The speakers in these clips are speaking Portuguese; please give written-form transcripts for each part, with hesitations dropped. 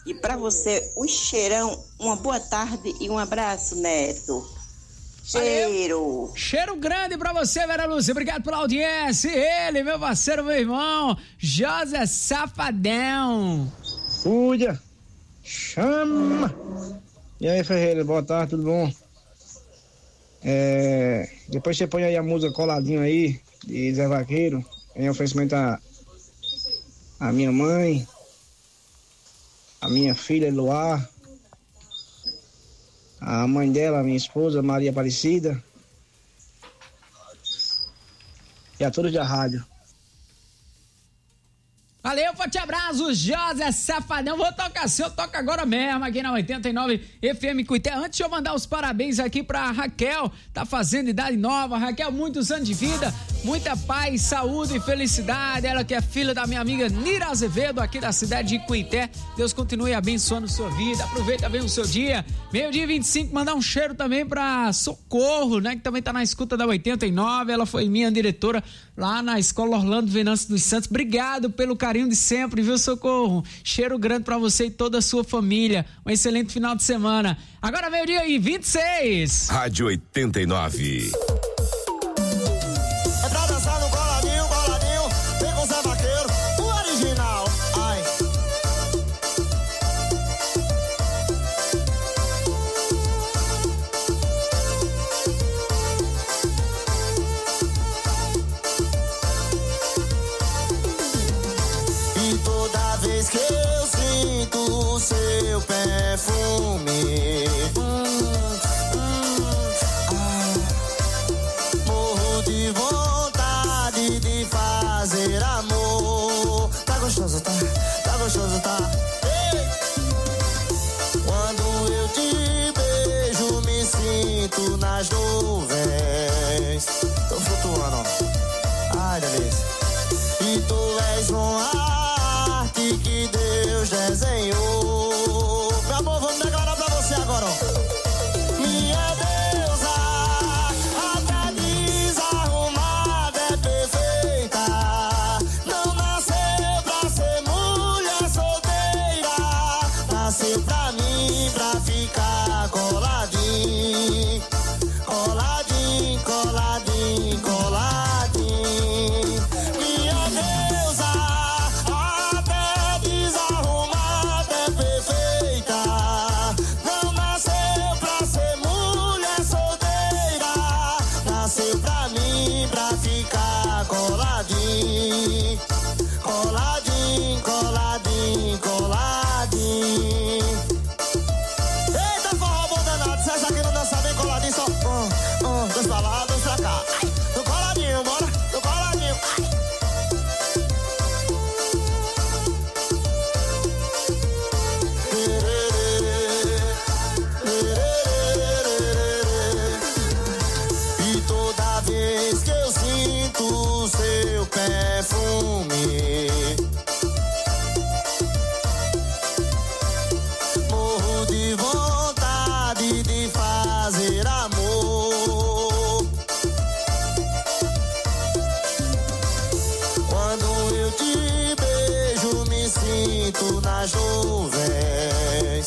E para você, um cheirão, uma boa tarde e um abraço, Neto. Cheiro. Valeu. Cheiro grande pra você, Vera Lúcia. Obrigado pela audiência. Ele, meu parceiro, meu irmão, José Safadão. Cuida. Chama. E aí, Ferreira, boa tarde, tudo bom? Depois você põe aí a música Coladinho aí, de Zé Vaqueiro, em oferecimento a minha mãe, a minha filha Eloá, a mãe dela, minha esposa Maria Aparecida, e a todos da rádio. Valeu, forte abraço, José Safadão. Vou tocar assim, eu toco agora mesmo aqui na 89 FM Cuité. Antes de eu mandar os parabéns aqui pra Raquel, tá fazendo idade nova. Raquel, muitos anos de vida, muita paz, saúde e felicidade. Ela que é filha da minha amiga Nira Azevedo, aqui da cidade de Cuité. Deus continue abençoando sua vida. Aproveita bem o seu dia. Meio-dia 25, mandar um cheiro também pra Socorro, né? Que também tá na escuta da 89. Ela foi minha diretora lá na Escola Orlando Venâncio dos Santos. Obrigado pelo carinho de sempre, viu, Socorro? Cheiro grande pra você e toda a sua família. Um excelente final de semana. Agora meio-dia e 26. Rádio 89. É pra dançar no coladinho, coladinho. Vem com Zé Vaqueiro, o original. Ai. E toda vez que eu sinto o seu perfume, morro de vontade de fazer amor. Tá gostoso, tá? Tá gostoso, tá? Ei! Quando eu te beijo, me sinto nas nuvens. Tô flutuando. Ai, delícia. E tu és uma arte que Deus desenhou. Meu amor, vamos declarar pra você agora, ó. Minha deusa, até desarrumada é perfeita. Não nasceu pra ser mulher solteira. Nasceu pra mim, pra ficar coladinho. Coladinho, coladinho, coladinho. Minha deusa, até desarrumada é perfeita. Não nasceu pra ser mulher solteira. Nasceu pra mim, pra ficar coladinho. Coladinho, coladinho, coladinho. Eita, forró bom danado. Se essa aqui não dança bem coladinho, só dois pra lá, dois pra cá. Ai, no coladinho, bora, no coladinho. Ai. E toda vez que eu sinto o seu perfume, morro de vontade de fazer amor. Quando eu te beijo, me sinto nas nuvens.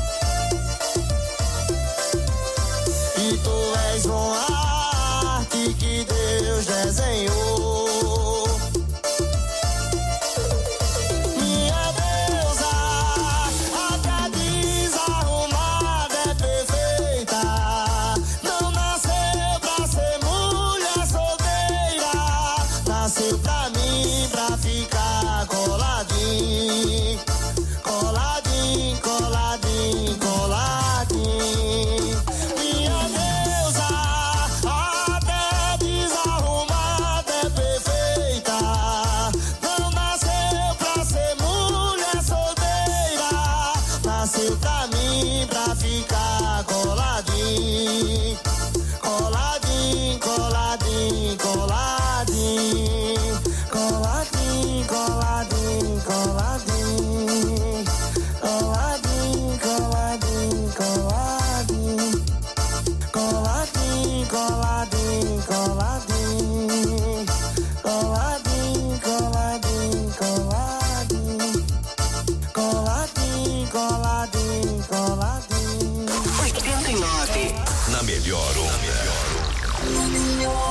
E tu és uma arte que Deus desenhou. Minha deusa, até desarrumada é perfeita. Não nasceu pra ser mulher solteira. Nasceu pra mim, pra ficar coladinho. Coladinho, coladinho, coladinho. Minha deusa, até desarrumada é perfeita. Não nasceu pra ser mulher solteira. Nasceu pra mim, pra ficar coladinho. Coladinho, coladinho, coladinho. Coladinho, coladinho, coladinho. Coladinho, coladinho, coladinho. Coladinho, coladinho, coladinho. Coladinho, coladinho, coladinho. Coladinho, coladinho.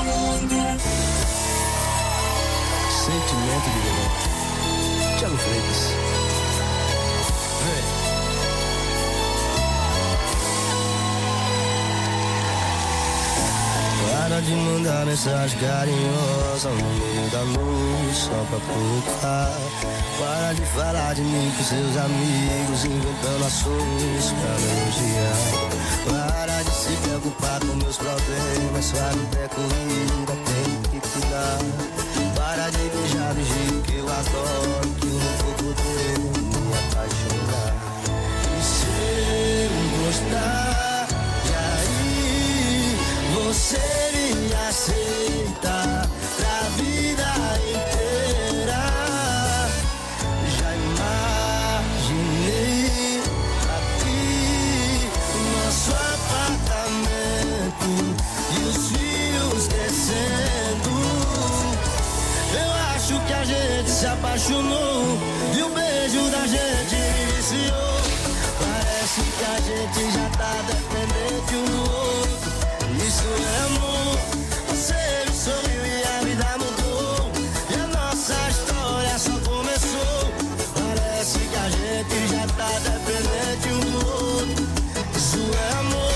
Sentimento de verão. Thiago Freitas. Vem. Para de mandar mensagem carinhosa no meio da noite só pra provocar. Para de falar de mim com seus amigos, inventando ações pra me elogiar. Para de se preocupar com meus problemas, sua vida é corrida, tem que cuidar. Para de beijar do jeito que eu adoro, que eu não vou poder me apaixonar. E se eu gostar, e aí você me aceita pra vida inteira. Já imaginei aqui nosso apartamento e os fios descendo. Eu acho que a gente se apaixonou e o beijo da gente iniciou. Parece que a gente já tá dependente um do outro. Isso é amor. Você me sorriu e a vida mudou. E a nossa história só começou. Parece que a gente já tá dependente um do outro. Isso é amor.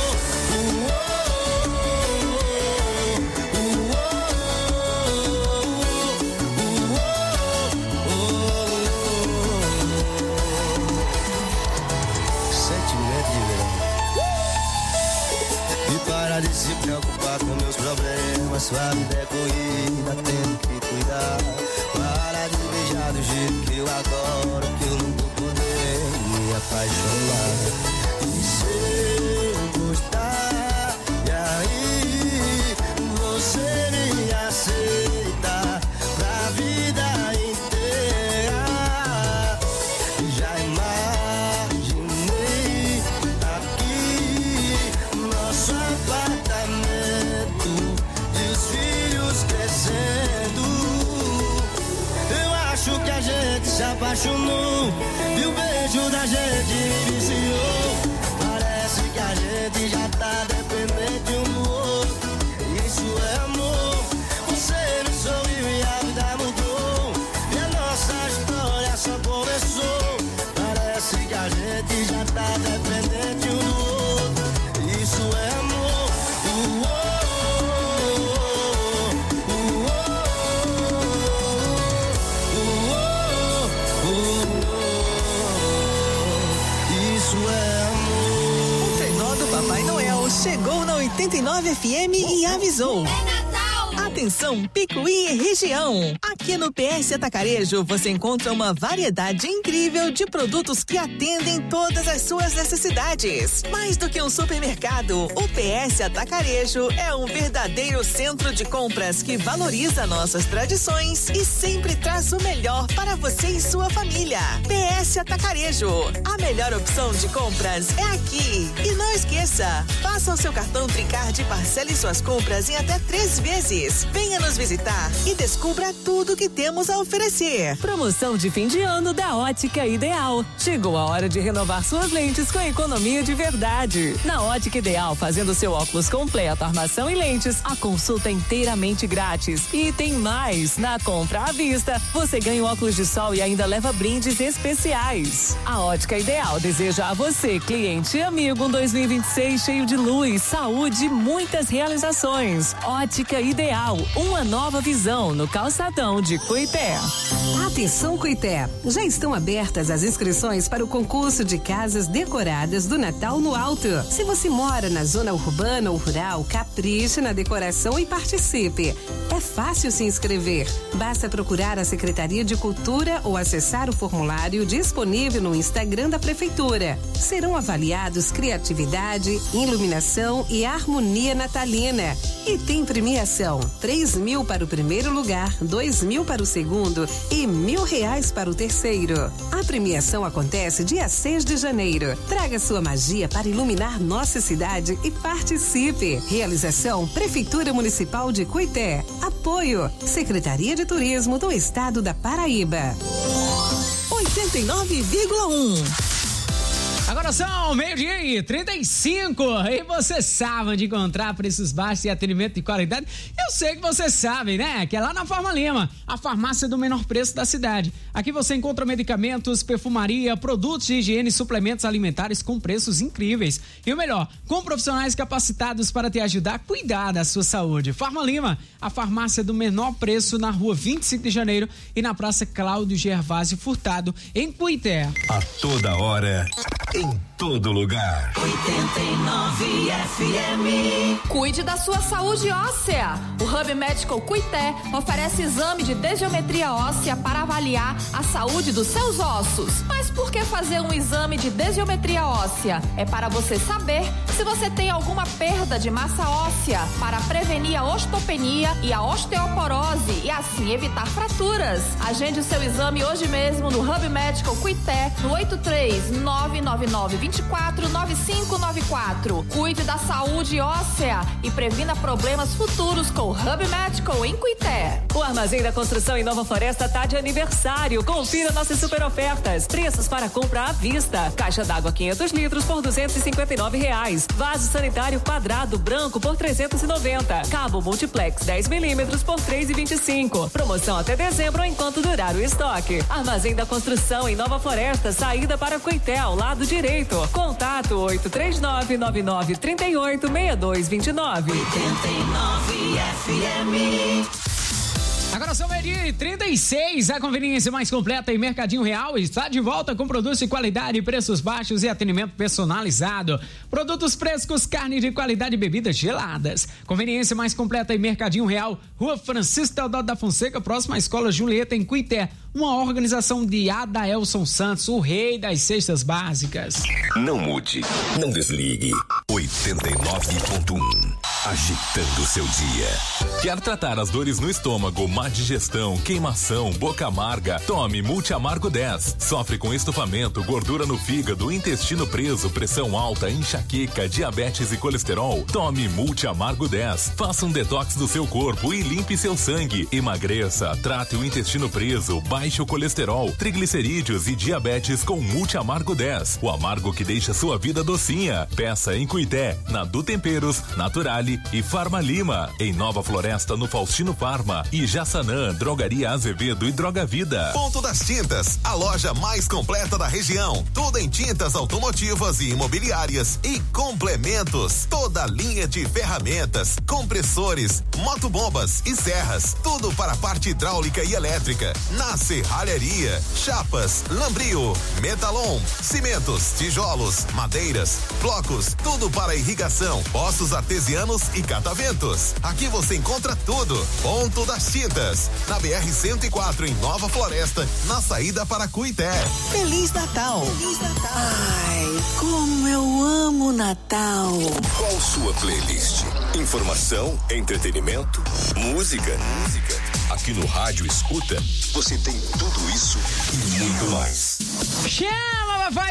Para de se preocupar com meus problemas, sua vida é corrida, tenho que cuidar. Para de beijar do jeito que eu adoro, que eu não vou poder me apaixonar. E se eu gostar, e aí você me aceita pra vida inteira. Já imaginei aqui nosso apartamento e os filhos crescendo. Eu acho que a gente se apaixonou e o beijo da gente iniciou. Parece que a gente já tá dependente um do outro. Isso é amor. Você me sorriu e a vida mudou. E a nossa história só começou. Parece que a gente já tá dependente um do outro. Isso é amor. Isso é amor. O trenó do Papai Noel chegou na 89 FM e avisou. Atenção, Picuí e região. Aqui no PS Atacarejo você encontra uma variedade incrível de produtos que atendem todas as suas necessidades. Mais do que um supermercado, o PS Atacarejo é um verdadeiro centro de compras que valoriza nossas tradições e sempre traz o melhor para você e sua família. PS Atacarejo, a melhor opção de compras é aqui. E não esqueça, faça o seu cartão Tricard e parcele suas compras em até 3 vezes. Venha nos visitar e descubra tudo que temos a oferecer. Promoção de fim de ano da Ótica Ideal. Chegou a hora de renovar suas lentes com economia de verdade. Na Ótica Ideal, fazendo seu óculos completo, armação e lentes, a consulta é inteiramente grátis. E tem mais, na compra à vista, você ganha um óculos de sol e ainda leva brindes especiais. A Ótica Ideal deseja a você, cliente e amigo, um 2026 cheio de luz, saúde e muitas realizações. Ótica Ideal, uma nova visão no calçadão de Cuité. Atenção, Cuité! Já estão abertas as inscrições para o concurso de casas decoradas do Natal no Alto. Se você mora na zona urbana ou rural, capriche na decoração e participe. É fácil se inscrever. Basta procurar a Secretaria de Cultura ou acessar o formulário disponível no Instagram da Prefeitura. Serão avaliados criatividade, iluminação e harmonia natalina. E tem premiação: 3.000 para o primeiro lugar, 2.000 para o segundo e R$1.000 para o terceiro. A premiação acontece dia 6 de janeiro. Traga sua magia para iluminar nossa cidade e participe. Realização: Prefeitura Municipal de Cuité. Apoio: Secretaria de Turismo do Estado da Paraíba. 89,1. Agora Agora são 12:35 e você sabe onde encontrar preços baixos e atendimento de qualidade? Eu sei que você sabe, né? Que é lá na Farma Lima, a farmácia do menor preço da cidade. Aqui você encontra medicamentos, perfumaria, produtos de higiene e suplementos alimentares com preços incríveis. E o melhor, com profissionais capacitados para te ajudar a cuidar da sua saúde. Farma Lima, a farmácia do menor preço na rua 25 de janeiro e na Praça Cláudio Gervásio Furtado, em Cuité. A toda hora, em todo lugar. 89 FM. Cuide da sua saúde óssea. O Hub Medical Cuité oferece exame de desgeometria óssea para avaliar a saúde dos seus ossos. Mas por que fazer um exame de desgeometria óssea? É para você saber se você tem alguma perda de massa óssea, para prevenir a osteopenia e a osteoporose e assim evitar fraturas. Agende o seu exame hoje mesmo no Hub Medical Cuité, no 83-999-24-9594. Cuide da saúde óssea e previna problemas futuros com o Hub Medical em Cuité. O Armazém da Construção em Nova Floresta tá de aniversário. Confira nossas super ofertas. Preços para compra à vista. Caixa d'água 500 litros por R$259. Vaso sanitário quadrado branco por R$390. Cabo multiplex 10 milímetros por R$325. Promoção até dezembro enquanto durar o estoque. Armazém da Construção em Nova Floresta, saída para Cuité, ao lado direito. Contato 839-9938-6229. 89 FM. Agora são 12:36, a conveniência mais completa em Mercadinho Real está de volta com produtos de qualidade, preços baixos e atendimento personalizado. Produtos frescos, carne de qualidade e bebidas geladas. Conveniência mais completa em Mercadinho Real, Rua Francisco Teodoro da Fonseca, próxima à Escola Julieta, em Cuité. Uma organização de Adaelson Santos, o rei das cestas básicas. Não mude, não desligue. 89.1, agitando seu dia. Quer tratar as dores no estômago, má digestão, queimação, boca amarga? Tome Multiamargo 10. Sofre com estufamento, gordura no fígado, intestino preso, pressão alta, enxaqueca, diabetes e colesterol? Tome Multiamargo 10. Faça um detox do seu corpo e limpe seu sangue. Emagreça, trate o intestino preso, baixe o colesterol, triglicerídeos e diabetes com Multiamargo 10. O amargo que deixa sua vida docinha. Peça em Cuité, na Du Temperos, Naturale e Farma Lima. Em Nova Floresta, no Faustino Farma e Jaçanã, Drogaria Azevedo e Droga Vida. Ponto das Tintas, a loja mais completa da região. Tudo em tintas automotivas e imobiliárias e complementos. Toda a linha de ferramentas, compressores, motobombas e serras. Tudo para a parte hidráulica e elétrica. Na serralheria, chapas, lambrio, metalon, cimentos, tijolos, madeiras, blocos, tudo para irrigação, poços artesianos e cataventos. Aqui você encontra tudo. Ponto das Tintas, na BR-104 em Nova Floresta, na saída para Cuité. Feliz Natal! Feliz Natal! Ai, como eu amo Natal! Qual sua playlist? Informação, entretenimento, música. Aqui no Rádio Escuta, você tem tudo isso e muito mais. Chama, papai,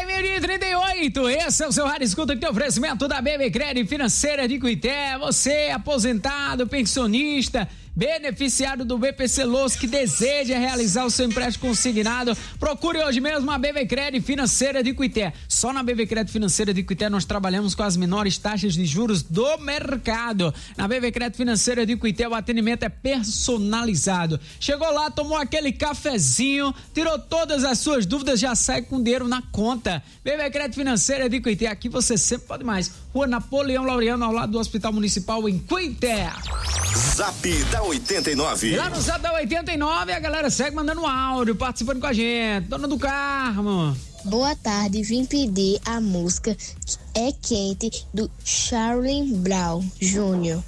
12:38. Esse é o seu Rádio Escuta, que tem oferecimento da BB Crédito Financeira de Cuité. Você, aposentado, pensionista, beneficiário do BPC Los, que deseja realizar o seu empréstimo consignado, procure hoje mesmo a BB Crédito Financeira de Cuité. Só na BB Crédito Financeira de Cuité nós trabalhamos com as menores taxas de juros do mercado. Na BB Crédito Financeira de Cuité o atendimento é personalizado. Chegou lá, tomou aquele cafezinho, tirou todas as suas dúvidas, já sai com dinheiro na conta. BB Crédito Financeira de Cuité, aqui você sempre pode mais. Rua Napoleão Laureano, ao lado do Hospital Municipal em Cuité. Zap da 89. E lá no Zap da 89 a galera segue mandando um áudio, participando com a gente. Dona do Carmo. Boa tarde, vim pedir a música É Quente do Charlie Brown Jr.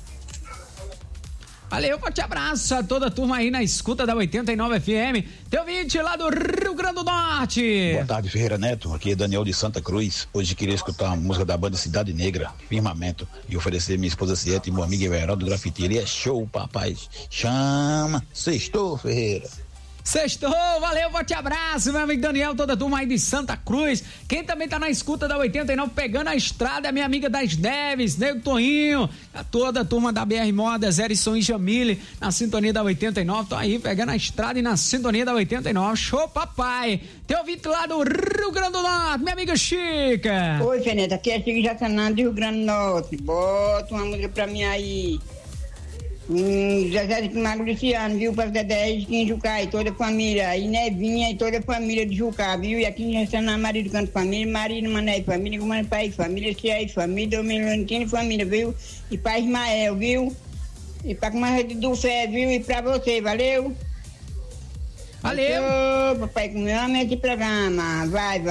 Valeu, forte abraço a toda a turma aí na escuta da 89 FM. Teu ouvinte lá do Rio Grande do Norte. Boa tarde, Ferreira Neto. Aqui é Daniel de Santa Cruz. Hoje queria escutar a música da banda Cidade Negra, Firmamento, e oferecer minha esposa Ciete e meu amigo Everaldo do Grafiteria. É show, papai. Chama. Sextou, Ferreira. Sextou, valeu, forte abraço, meu amigo Daniel, toda a turma aí de Santa Cruz. Quem também tá na escuta da 89, pegando a estrada, é minha amiga das Neves, Nego Toninho, toda a turma da BR Modas, Erison e Jamile, na sintonia da 89, tô aí pegando a estrada e na sintonia da 89, show papai. Tem ouvinte lá do Rio Grande do Norte, minha amiga Chica. Oi, Feneta, aqui é Chico Jacanã do Rio Grande do Norte, bota uma música pra mim aí. Zezé de Mago Luciano, viu? Para Dedé em Jucá e toda a família. E Nevinha e toda a família de Jucá, viu? E aqui em Jaçanã, Maria do Canto Família, Maria do Mané Família, Gumana Pai Família, Cia Família, Dominantino Família, viu? E Pai Ismael, viu? E para com a rede do Fé, viu? E para você, valeu? Valeu! Ô, papai, com meu amo esse programa. Vai.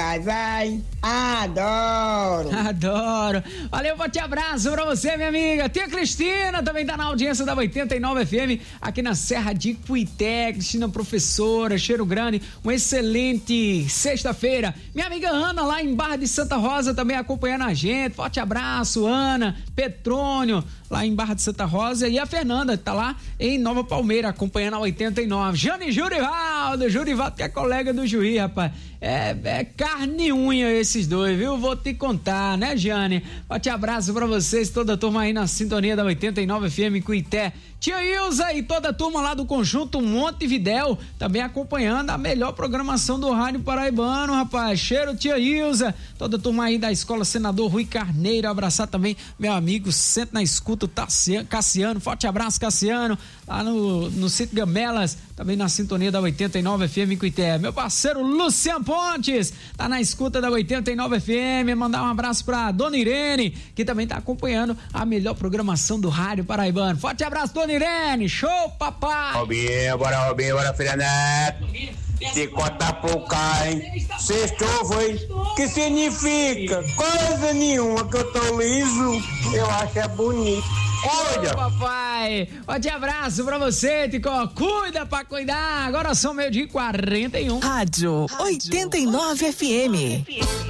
Adoro! Valeu, forte abraço pra você, minha amiga. Tia Cristina também tá na audiência da 89 FM, aqui na Serra de Cuité. Cristina, professora, cheiro grande. Uma excelente sexta-feira. Minha amiga Ana, lá em Barra de Santa Rosa, também acompanhando a gente. Forte abraço, Ana. Petrônio, lá em Barra de Santa Rosa. E a Fernanda, que tá lá em Nova Palmeira, acompanhando a 89. Jane Jurivaldo, que é colega do Juiz, rapaz. É carne e unha esses dois, viu? Vou te contar, né, Jane? Forte abraço pra vocês, toda a turma aí na sintonia da 89 FM Cuité. Tia Ilza e toda a turma lá do Conjunto Montevidéu, também acompanhando a melhor programação do Rádio Paraibano, rapaz. Cheiro, tia Ilza, toda a turma aí da Escola Senador Rui Carneiro, abraçar também meu amigo, sempre na escuta, o Cassiano, forte abraço, Cassiano, lá no Sítio Gamelas, também na sintonia da 89 FM Cuité. Meu parceiro Luciano Pontes, tá na escuta da 89 FM, mandar um abraço pra Dona Irene, que também tá acompanhando a melhor programação do Rádio Paraibano. Forte abraço, Dona Irene, show, papai! Robinho, bora, filha Neto. Se cortar pro cá, hein? Sextou, foi? Que significa? Coisa nenhuma, que eu tô liso, eu acho é bonito. Olha, papai, forte abraço pra você, Tico. Cuida pra cuidar. Agora são 12h41. Rádio 89 FM.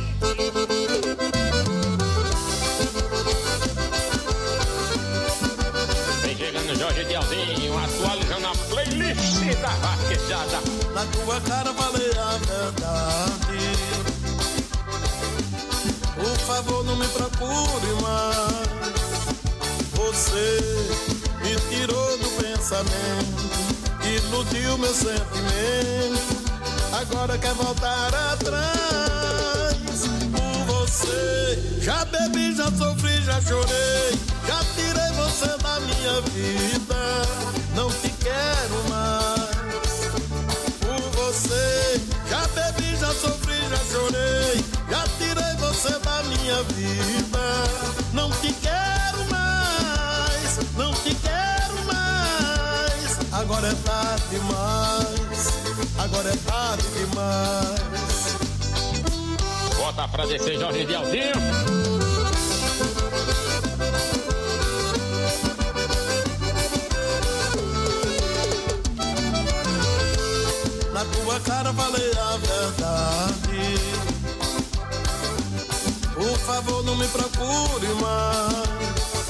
Vem chegando Jorge Dialzinho, atualizando a playlist da vaquejada. Na tua cara falei a verdade. Por favor, não me procure mais. Você me tirou do pensamento, iludiu meu sentimento, agora quer voltar atrás. Por você, já bebi, já sofri, já chorei, já tirei você da minha vida, não te quero mais. Por você, já bebi, já sofri, já chorei, já tirei você da minha vida, não te quero mais. Não te quero mais. Agora é tarde demais. Agora é tarde demais. Bota pra descer, Jorge Dialzinho. Na tua cara falei a verdade. Por favor, não me procure mais.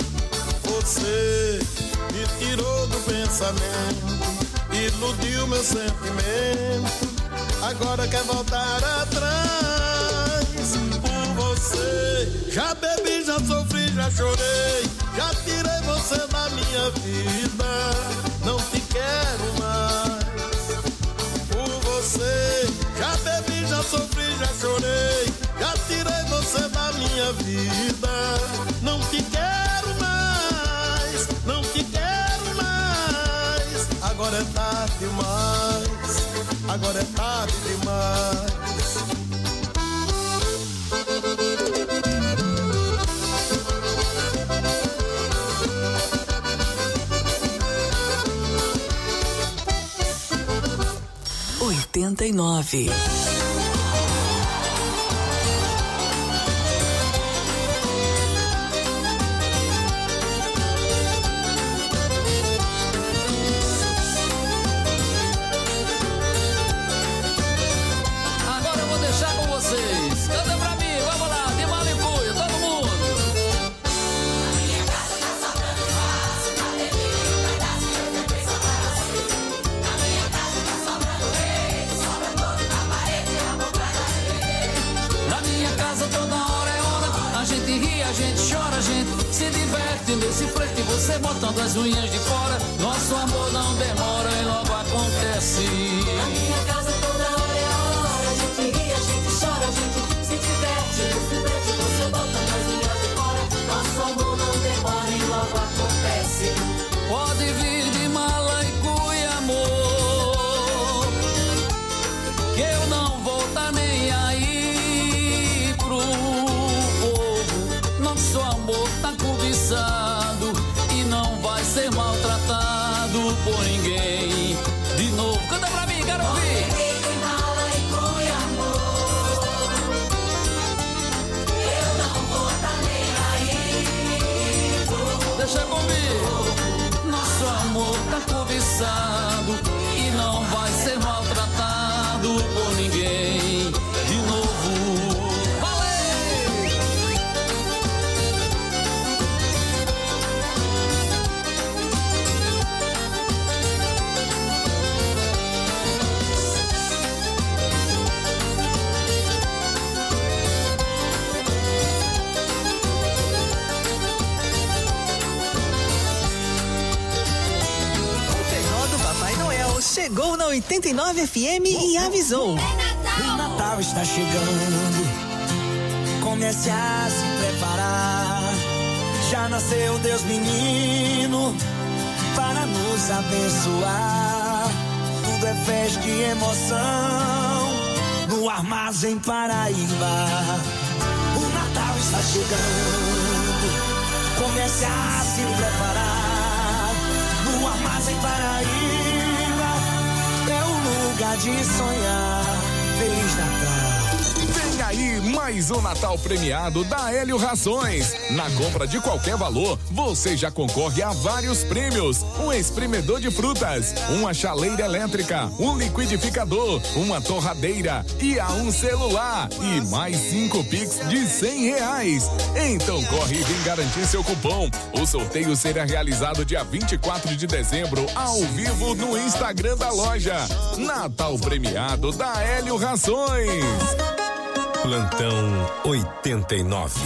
Você me tirou do pensamento, iludiu meu sentimento, agora quer voltar atrás. Por você, já bebi, já sofri, já chorei, já tirei você da minha vida, não te quero mais. Por você, já bebi, já sofri, já chorei, já tirei você da minha vida, não te quero mais. Não te quero mais. Agora é tarde demais. Agora é tarde demais. (89) gente ri, a gente chora, a gente se diverte nesse flerte, você botando as unhas de fora. Nosso amor não demora e logo acontece. Na minha casa toda hora é a hora, a gente ri, a gente chora, a gente se diverte nesse flerte, você botando as unhas de fora. Nosso amor não demora e logo acontece. Pode vir de mala e cuia, amor, que eu não vou tá nem aí pro povo. Nosso amor tá cobiçado e não vai ser maltratado por ninguém. De novo, canta pra mim, quero ouvir. Pode vir de mala e cuia, amor, eu não vou tá nem aí pro povo. Deixa comigo. Nosso amor tá cobiçado e não vai ser maltratado por ninguém. De novo, valeu! Chegou na 89 FM e avisou. O Natal está chegando, comece a se preparar. Já nasceu Deus menino para nos abençoar. Tudo é festa e emoção no Armazém Paraíba. O Natal está chegando, comece a se preparar. No Armazém Paraíba é o lugar de sonhar. Feliz Natal. Vem aí mais um Natal premiado da Hélio Rações. Na compra de qualquer valor, você já concorre a vários prêmios: um espremedor de frutas, uma chaleira elétrica, um liquidificador, uma torradeira e a um celular e mais 5 Pix de R$100. Então corre e vem garantir seu cupom. O sorteio será realizado dia 24 de dezembro, ao vivo no Instagram da loja. Natal premiado da Hélio Rações. Plantão 89.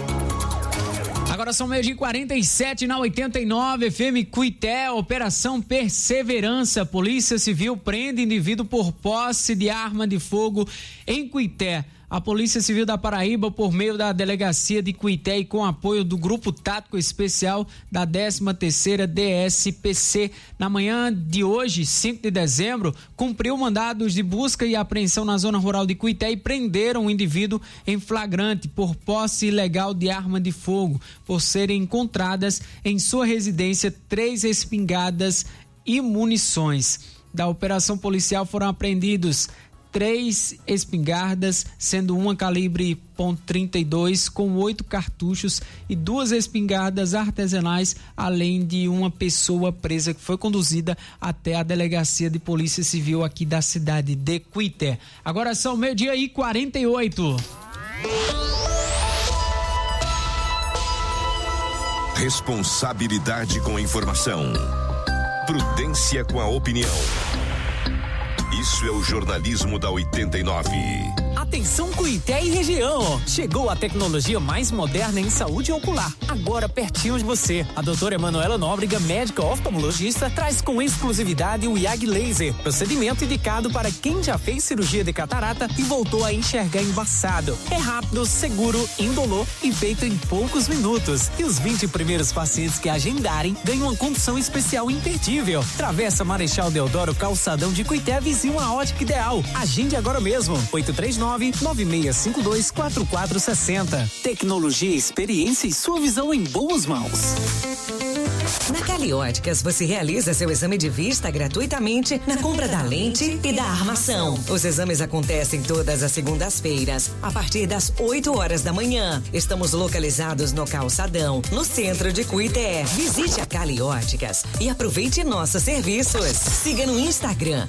Agora são 12h47 na 89 FM Cuité. Operação Perseverança. Polícia Civil prende indivíduo por posse de arma de fogo em Cuité. A Polícia Civil da Paraíba, por meio da Delegacia de Cuité e com apoio do Grupo Tático Especial da 13ª DSPC, na manhã de hoje, 5 de dezembro, cumpriu mandados de busca e apreensão na zona rural de Cuité e prenderam um indivíduo em flagrante por posse ilegal de arma de fogo, por serem encontradas em sua residência 3 espingardas e munições. Da operação policial foram apreendidos 3 espingardas, sendo uma calibre .32 com 8 cartuchos e 2 espingardas artesanais, além de uma pessoa presa que foi conduzida até a Delegacia de Polícia Civil aqui da cidade de Cuité. Agora são 12h48. Responsabilidade com a informação. Prudência com a opinião. Isso é o jornalismo da 89. Atenção Cuité e região, chegou a tecnologia mais moderna em saúde ocular, agora pertinho de você. A doutora Emanuela Nóbrega, médica oftalmologista, traz com exclusividade o IAG Laser, procedimento indicado para quem já fez cirurgia de catarata e voltou a enxergar embaçado. É rápido, seguro, indolor e feito em poucos minutos. E os 20 primeiros pacientes que agendarem ganham uma condição especial imperdível. Travessa Marechal Deodoro, calçadão de Cuité, vizinho à Ótica Ideal. Agende agora mesmo, 839-9652-4460. Tecnologia, experiência e sua visão em boas mãos. Na Calióticas, você realiza seu exame de vista gratuitamente na compra da lente e da armação. Os exames acontecem todas as segundas-feiras, a partir das 8 horas da manhã. Estamos localizados no Calçadão, no centro de Cuité. Visite a Calióticas e aproveite nossos serviços. Siga no Instagram,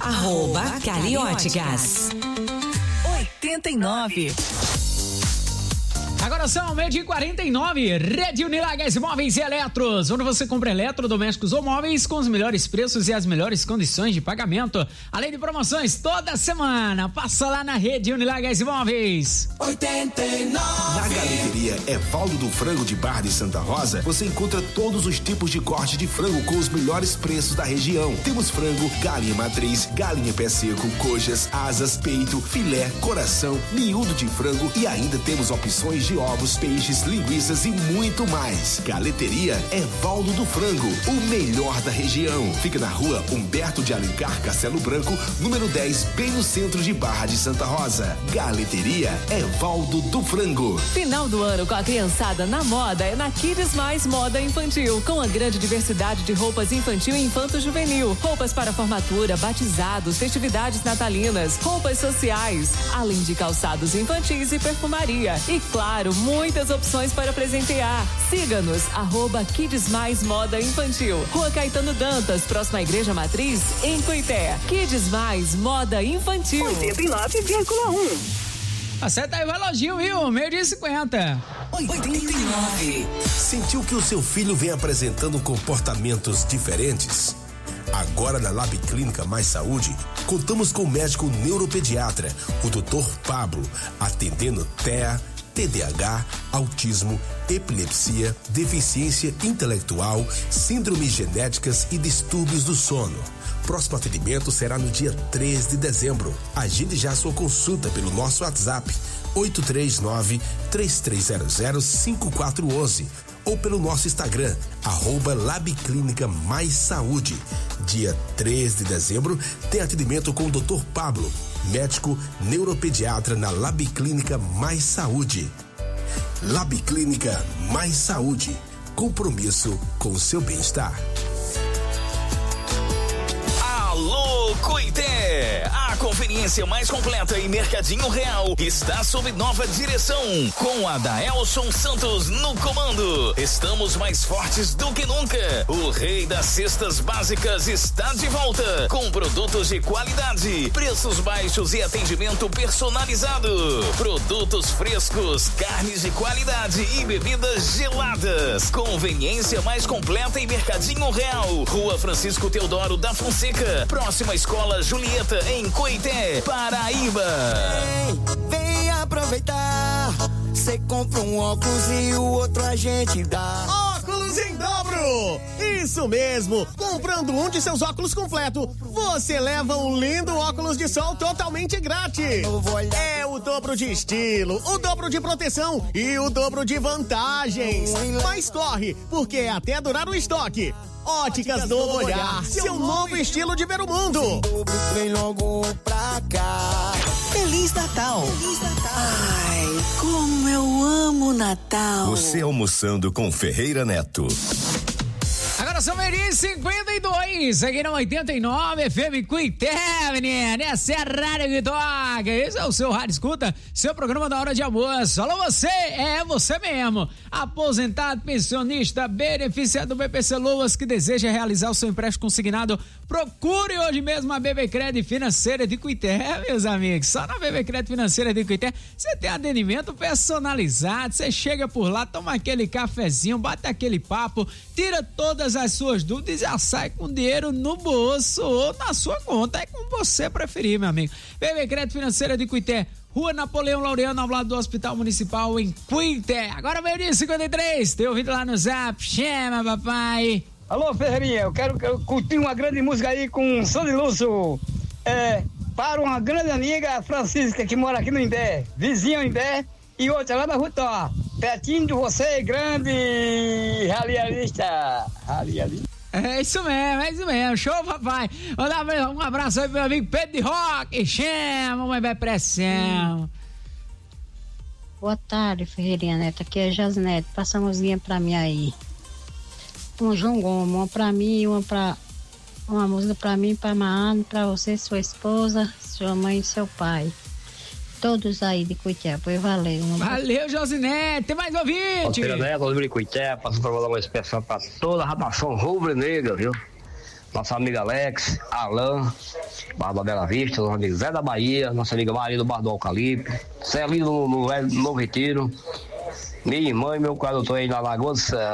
@Calióticas. 89. Agora Agora são 12h49, Rede Unilagas Móveis e Eletros, onde você compra eletrodomésticos ou móveis com os melhores preços e as melhores condições de pagamento, além de promoções toda semana. Passa lá na Rede Unilagas Móveis. 89. Na Galeteria Evaldo do Frango de Barra de Santa Rosa, você encontra todos os tipos de corte de frango com os melhores preços da região. Temos frango, galinha matriz, galinha pé seco, coxas, asas, peito, filé, coração, miúdo de frango e ainda temos opções de ovos, peixes, linguiças e muito mais. Galeteria Evaldo do Frango, o melhor da região. Fica na rua Humberto de Alencar, Castelo Branco, número 10, bem no centro de Barra de Santa Rosa. Galeteria Evaldo do Frango. Final do ano com a criançada na moda é na Kids Mais Moda Infantil, com a grande diversidade de roupas infantil e infanto-juvenil, roupas para formatura, batizados, festividades natalinas, roupas sociais, além de calçados infantis e perfumaria. E claro, muitas opções para presentear. Siga-nos, @Kids Mais Moda Infantil, Rua Caetano Dantas, próxima à Igreja Matriz, em Cuité. Kids Mais Moda Infantil. 89,1. Acerta aí o reloginho, viu? 12h50. 89. Sentiu que o seu filho vem apresentando comportamentos diferentes? Agora na Lab Clínica Mais Saúde, contamos com o médico neuropediatra, o Dr. Pablo, atendendo TEA, TDAH, autismo, epilepsia, deficiência intelectual, síndromes genéticas e distúrbios do sono. Próximo atendimento será no dia 3 de dezembro. Agende já sua consulta pelo nosso WhatsApp 839-3300-5411 ou pelo nosso Instagram, @Labclínica Mais Saúde. Dia 3 de dezembro tem atendimento com o Dr. Pablo, médico neuropediatra na Lab Clínica Mais Saúde. Lab Clínica Mais Saúde. Compromisso com o seu bem-estar. Alô, Cuité! A conveniência mais completa em Mercadinho Real está sob nova direção, com a Daelson Santos no comando. Estamos mais fortes do que nunca. O rei das cestas básicas está de volta, com produtos de qualidade, preços baixos e atendimento personalizado. Produtos frescos, carnes de qualidade e bebidas geladas. Conveniência mais completa em Mercadinho Real, Rua Francisco Teodoro da Fonseca, próxima à Escola Julieta, em Coité, Paraíba. Vem aproveitar. Você compra um óculos e o outro a gente dá. Óculos em dobro! Isso mesmo! Comprando um de seus óculos completo, você leva um lindo óculos de sol totalmente grátis. É o dobro de estilo, o dobro de proteção e o dobro de vantagens. Mas corre, porque é até durar o estoque. Óticas Novo Olhar, seu novo estilo de ver o mundo. Vem logo pra cá. Feliz Natal. Feliz Natal. Ai, como eu amo Natal. Você almoçando com Ferreira Neto. Agora são 12h52, aqui na 89 FM Cuité, menina. Essa é a Rádio que toca. Esse é o seu Rádio Escuta, seu programa da hora de almoço. Alô, você, é você mesmo. Aposentado, pensionista, beneficiado do BPC Loas que deseja realizar o seu empréstimo consignado. Procure hoje mesmo a BB Crédito Financeira de Cuité, meus amigos. Só na BB Crédito Financeira de Cuité você tem atendimento personalizado. Você chega por lá, toma aquele cafezinho, bate aquele papo, tira todas as suas dúvidas e já sai com dinheiro no bolso ou na sua conta. É como você preferir, meu amigo. BB Crédito Financeira de Cuité, Rua Napoleão Laureano, ao lado do Hospital Municipal em Cuité. Agora 12h53, tem ouvido lá no Zap. Chama, papai. Alô, Ferreirinha, eu quero curtir uma grande música aí com Sandy Lúcio. Para uma grande amiga, Francisca, que mora aqui no Imbé, vizinha Imbé, e outra lá na Rutó. Pertinho de você, grande radialista. É isso mesmo. Show, papai. Mandar um abraço aí pro meu amigo Pedro de Roque. Chama, mãe vai pressão. Boa tarde, Ferreirinha Neto. Aqui é Jasnete. Passa a musiquinha pra mim aí. Um João Gomes, uma pra mim, uma música pra mim, pra Maana, pra você, sua esposa, sua mãe e seu pai. Todos aí de Cuité, pois valeu. Valeu, Josinete, tem mais ouvinte. Ferreira Neto, de Cuité, passando pra mandar uma especial pra toda a radação rubro-negra, viu? Nossa amiga Alex, Alain, Barra da Bela Vista, nosso amigo Zé da Bahia, nossa amiga Maria do Bar do Eucalipto, Celino no Novo Retiro, minha irmã e meu tradutor aí na Lagoa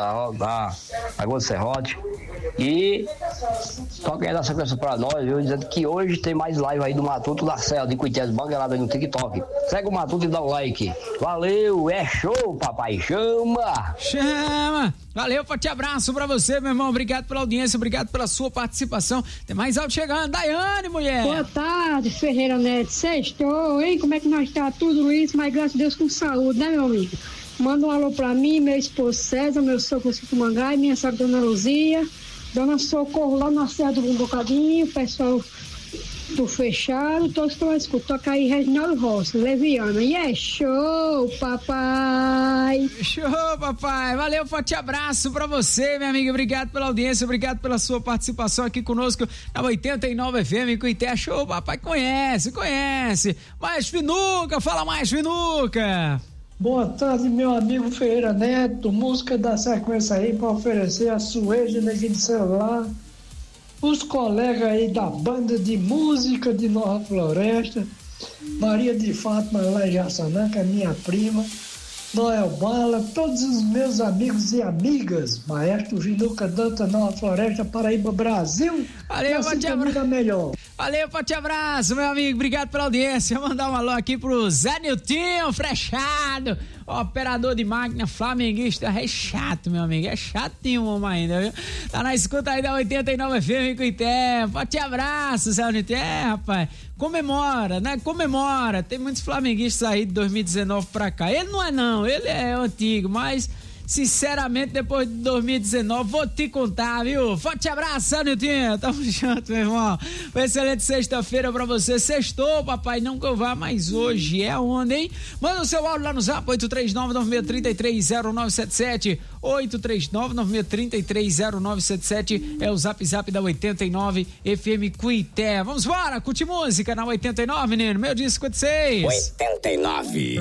do Serrote. E toca aí essa canção pra nós, viu? Dizendo que hoje tem mais live aí do Matuto da Serra de Cuités, banguelada no TikTok. Segue o Matuto e dá um like. Valeu, é show, papai, chama! Chama! Valeu, forte abraço pra você, meu irmão. Obrigado pela audiência, obrigado pela sua participação. Tem mais áudio chegando. Daiane, mulher! Boa tarde, Ferreira Neto. Sextou, hein? Como é que nós tá? Tudo isso, mas graças a Deus com saúde, né, meu amigo? Manda um alô pra mim, meu esposo César, meu sogro Mangá e minha sogra Dona Luzia. Dona Socorro lá na Serra do Bocadinho, o pessoal do Fechado, todos estão a escutar. Toca aí Reginaldo Rossi, Leviana. E é show, papai! Show, papai! Valeu, forte abraço pra você, minha amiga. Obrigado pela audiência, obrigado pela sua participação aqui conosco na 89 FM Cuité. Show, papai, conhece. Mais Finuca, fala mais, Finuca! Boa tarde, meu amigo Ferreira Neto. Música da sequência aí para oferecer a Suede Neguinho de Celular, os colegas aí da banda de música de Nova Floresta, Maria de Fátima lá em Jaçanã, que é minha prima, Noel Bala, todos os meus amigos e amigas, Maestro Vinuca Danta, Nova Floresta, Paraíba, Brasil. Valeu, forte abraço. Melhor. Valeu, forte abraço, meu amigo. Obrigado pela audiência. Vou mandar um alô aqui pro Zé Niltinho, Frechado, operador de máquina flamenguista. É chato, meu amigo. É chatinho o homem ainda, viu? Tá na escuta aí da 89 FM Cuité. Forte abraço, Zé Niltinho. Rapaz, comemora, né? Comemora. Tem muitos flamenguistas aí de 2019 pra cá. Ele não é, não. Ele é antigo, mas sinceramente, depois de 2019, vou te contar, viu? Forte abraço, Niltinho. Tamo junto, meu irmão. Uma excelente sexta-feira pra você. Sextou, papai, não que eu vá, mas hoje é onde, hein? Manda o seu áudio lá no zap, 839-9633-0977. 839-9633-0977 é o zap da 89 FM Cuité. Vamos embora, curte música na 89, menino. Meu dia 56. 89.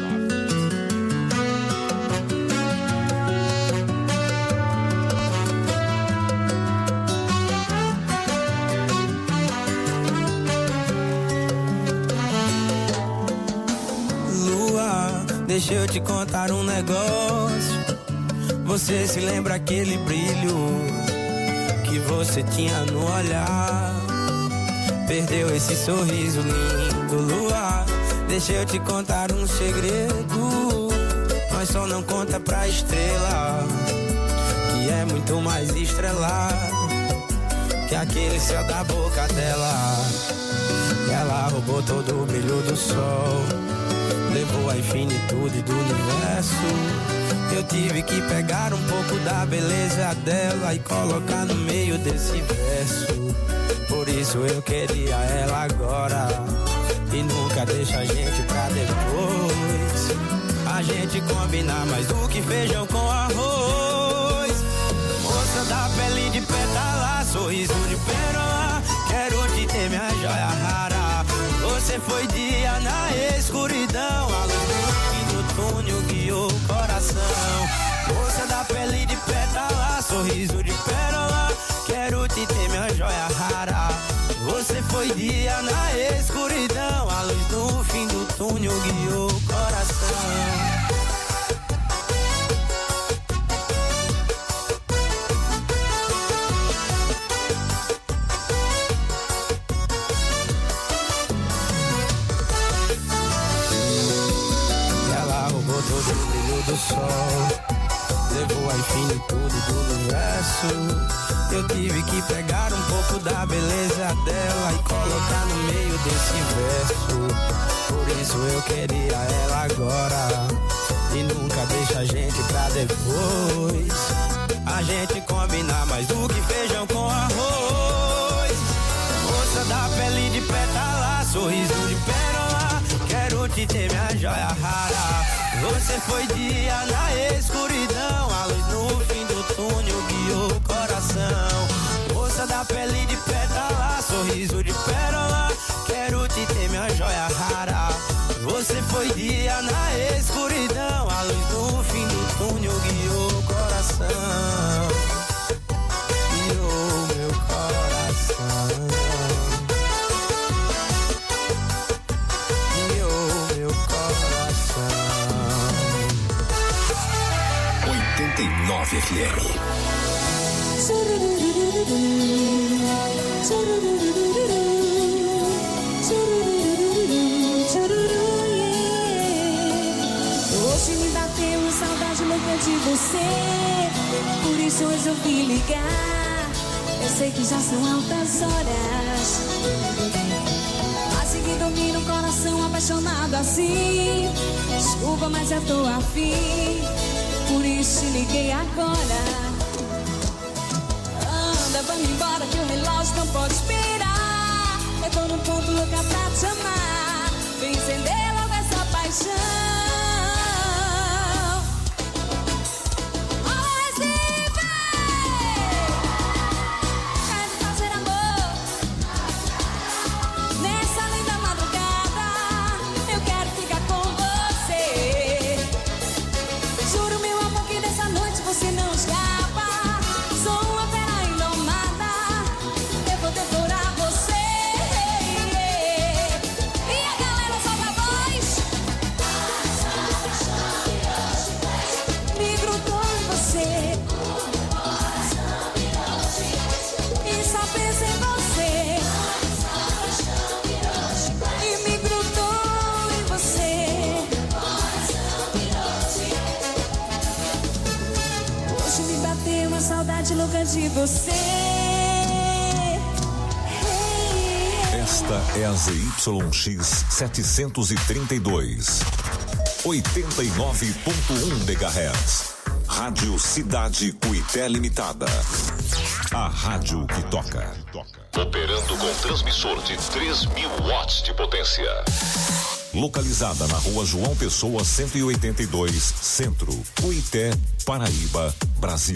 Deixa eu te contar um negócio. Você se lembra aquele brilho que você tinha no olhar? Perdeu esse sorriso lindo, lua. Deixa eu te contar um segredo, mas só não conta pra estrela, que é muito mais estrelado que aquele céu da boca dela. Ela roubou todo o brilho do sol, levou a infinitude do universo. Eu tive que pegar um pouco da beleza dela e colocar no meio desse verso. Por isso eu queria ela agora, e nunca deixa a gente pra depois. A gente combina mais do que feijão com arroz. Moça da pele de pétala, sorriso de pérola, quero te ter, minha joia rara. Você foi dia na escuridão, a luz do fim do túnel guiou o coração. Moça da pele de pétala, sorriso de pérola, quero te ter, minha joia rara. Você foi dia na escuridão, a luz do fim do túnel guiou o coração. Do sol, levou a infinitude do universo. Eu tive que pegar um pouco da beleza dela e colocar no meio desse verso. Por isso eu queria ela agora, e nunca deixa a gente pra depois. A gente combina mais do que feijão com arroz. Moça da pele de pétala, sorriso de pérola, quero te ter, minha joia rara. Você foi dia na escuridão, a luz no fim do túnel guiou o coração. Moça da pele de pétala, sorriso de pérola, quero te ter, minha joia rara. Você foi dia na escuridão, a luz no fim do túnel guiou o coração. Guiou meu coração. 89 FM. Hoje me bateu uma saudade louca de você, por isso resolvi ligar. Eu sei que já são altas horas, mas que domina o coração apaixonado assim. Desculpa, mas eu tô afim, por isso te liguei agora. Anda, vamos embora que o relógio não pode esperar. Eu tô no ponto louca pra te amar. Vem acender logo essa paixão. Você não escapa, sou uma fera indomada, eu vou devorar você. E a galera solta a voz. Me grudou em você, e só penso em você. E me grudou em você. Me bateu uma saudade louca de você. Esta é a ZYX 732, 89.1 MHz. Rádio Cidade Cuité Limitada. A rádio que toca. Operando com transmissor de 3.000 watts de potência. Localizada na Rua João Pessoa 182, Centro, Cuité, Paraíba, Brasil.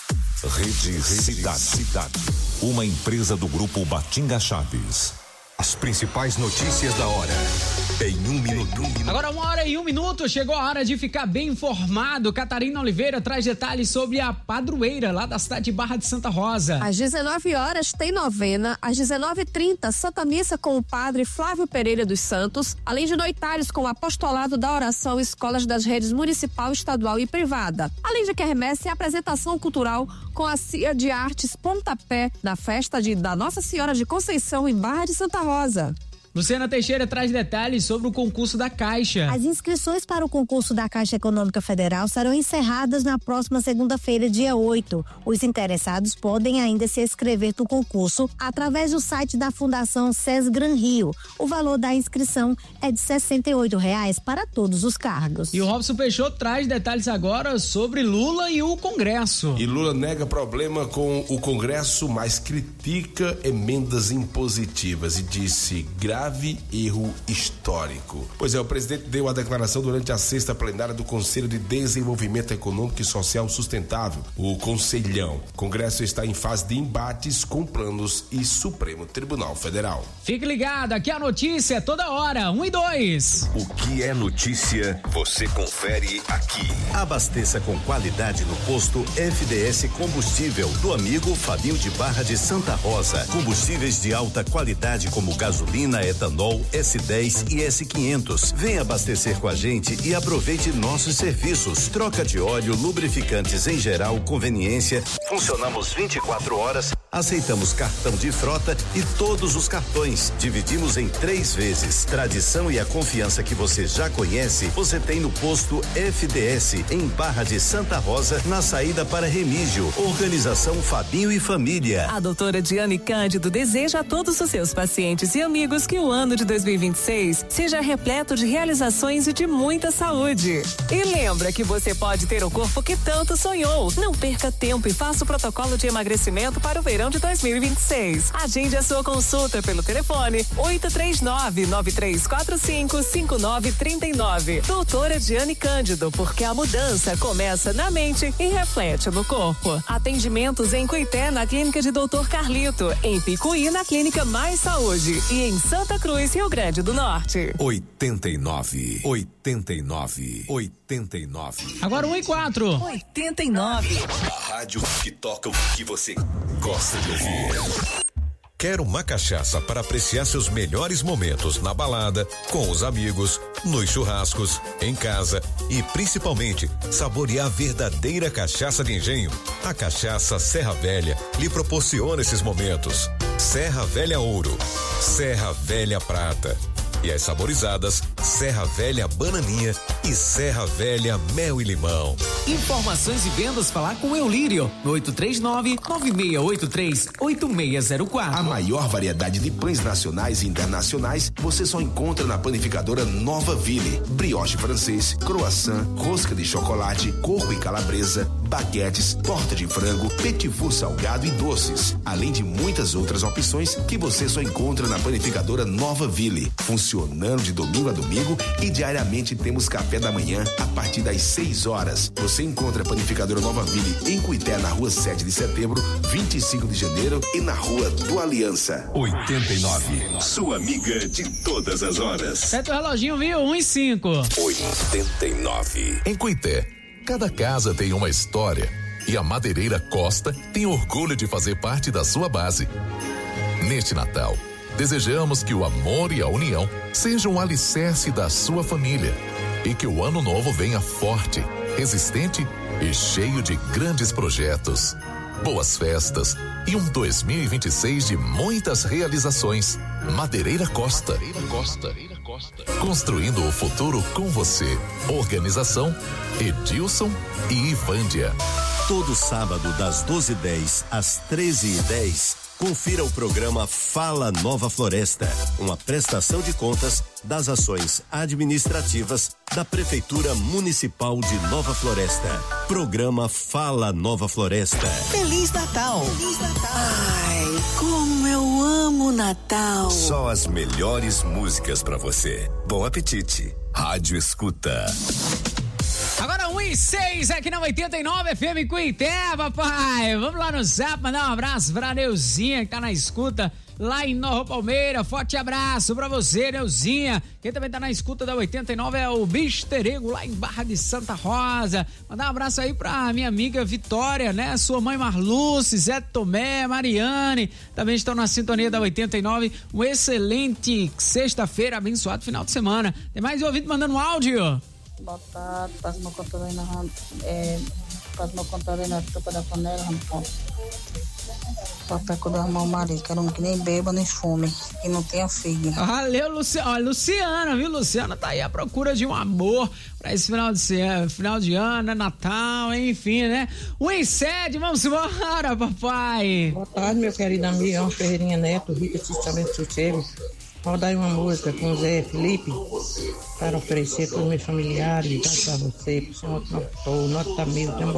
Rede Cidade. Uma empresa do Grupo Batinga Chaves. As principais notícias da hora, em 1 minuto. Agora 1h01, chegou a hora de ficar bem informado. Catarina Oliveira traz detalhes sobre a padroeira lá da cidade de Barra de Santa Rosa. Às 19 horas tem novena, às 19h30 Santa Missa com o padre Flávio Pereira dos Santos, além de noitários com o apostolado da oração escolas das redes municipal, estadual e privada. Além de quermesse e apresentação cultural com a CIA de Artes Pontapé na festa da Nossa Senhora de Conceição em Barra de Santa Rosa. Luciana Teixeira traz detalhes sobre o concurso da Caixa. As inscrições para o concurso da Caixa Econômica Federal serão encerradas na próxima segunda-feira, dia 8. Os interessados podem ainda se inscrever no concurso através do site da Fundação SES Gran Rio. O valor da inscrição é de R$ 68,00 para todos os cargos. E o Robson Peixoto traz detalhes agora sobre Lula e o Congresso. E Lula nega problema com o Congresso, mas critica emendas impositivas e disse grave erro histórico. Pois é, o presidente deu a declaração durante a sexta plenária do Conselho de Desenvolvimento Econômico e Social Sustentável, o Conselhão. O Congresso está em fase de embates com planos e Supremo Tribunal Federal. Fique ligado, aqui a notícia é toda hora, 1 e 2. O que é notícia, você confere aqui. Abasteça com qualidade no posto FDS Combustível, do amigo Fabinho de Barra de Santa Rosa. Combustíveis de alta qualidade como gasolina, etanol, S10 e S500. Venha abastecer com a gente e aproveite nossos serviços. Troca de óleo, lubrificantes em geral, conveniência. Funcionamos 24 horas. Aceitamos cartão de frota e todos os cartões. Dividimos em 3 vezes. Tradição e a confiança que você já conhece, você tem no posto FDS, em Barra de Santa Rosa, na saída para Remígio. Organização Fabinho e Família. A doutora Diane Cândido deseja a todos os seus pacientes e amigos que o ano de 2026 seja repleto de realizações e de muita saúde. E lembra que você pode ter o corpo que tanto sonhou. Não perca tempo e faça o protocolo de emagrecimento para o verão de 2026. Agende a sua consulta pelo telefone 839-9345-5939. Doutora Diane Cândido, porque a mudança começa na mente e reflete no corpo. Atendimentos em Cuité, na clínica de Dr. Carlito, em Picuí, na clínica Mais Saúde e em Santa Cruz, Rio Grande do Norte. 89. Agora 1 e 4. 89. A rádio que toca o que você gosta de ouvir. Quer uma cachaça para apreciar seus melhores momentos na balada, com os amigos, nos churrascos, em casa e principalmente saborear a verdadeira cachaça de engenho? A cachaça Serra Velha lhe proporciona esses momentos. Serra Velha Ouro, Serra Velha Prata e as saborizadas Serra Velha Bananinha e Serra Velha Mel e Limão. Informações e vendas, falar com Eulírio no 839-9683-8604. A maior variedade de pães nacionais e internacionais você só encontra na panificadora Nova Ville. Brioche francês, croissant, rosca de chocolate, coco e calabresa, baguetes, torta de frango, petit four salgado e doces, além de muitas outras opções que você só encontra na panificadora Nova Ville. Funcionando de domingo a domingo e diariamente temos café da manhã a partir das 6 horas. Você encontra a panificadora Nova Ville em Cuité, na rua 7 de setembro, 25 de janeiro e na rua do Aliança. 89, sua amiga de todas as horas. Sete o reloginho, viu? 1:05. 89. Em Cuité, cada casa tem uma história e a Madeireira Costa tem orgulho de fazer parte da sua base. Neste Natal, desejamos que o amor e a união sejam um alicerce da sua família e que o ano novo venha forte, resistente e cheio de grandes projetos. Boas festas e um 2026 de muitas realizações. Madeireira Costa. Construindo o futuro com você. Organização Edilson e Ivândia. Todo sábado das 12h10 às 13h10, confira o programa Fala Nova Floresta, uma prestação de contas das ações administrativas da Prefeitura Municipal de Nova Floresta. Programa Fala Nova Floresta. Feliz Natal! Feliz Natal! Ai, como eu amo Natal! Só as melhores músicas pra você. Bom apetite. Rádio Escuta. Agora 1:06 aqui na 89 FM Cuité, papai. Vamos lá no Zap, mandar um abraço pra Neuzinha que tá na escuta lá em Nova Palmeira. Forte abraço pra você, Neuzinha. Quem também tá na escuta da 89 é o Bisterego lá em Barra de Santa Rosa. Mandar um abraço aí pra minha amiga Vitória, né? Sua mãe Marluce, Zé Tomé, Mariane, também estão na sintonia da 89. Um excelente sexta-feira, abençoado final de semana. Tem mais ouvido mandando um áudio? Boa tarde, passa meu contador na tupa da panela, rapaz. Papeco do irmão marido, quero que nem beba nem fume, e não tenha filho. Valeu, Luciana. Olha, Luciana, viu? Luciana tá aí à procura de um amor pra esse final de ano, Natal, enfim, né? 1:07, vamos embora, papai. Boa tarde, meu querido amigo, Ferreirinha Neto, Rita Sistamento Sossego. Vou dar uma música com o Zé Felipe para oferecer para os meus familiares, para você, para o senhor Nota Mil,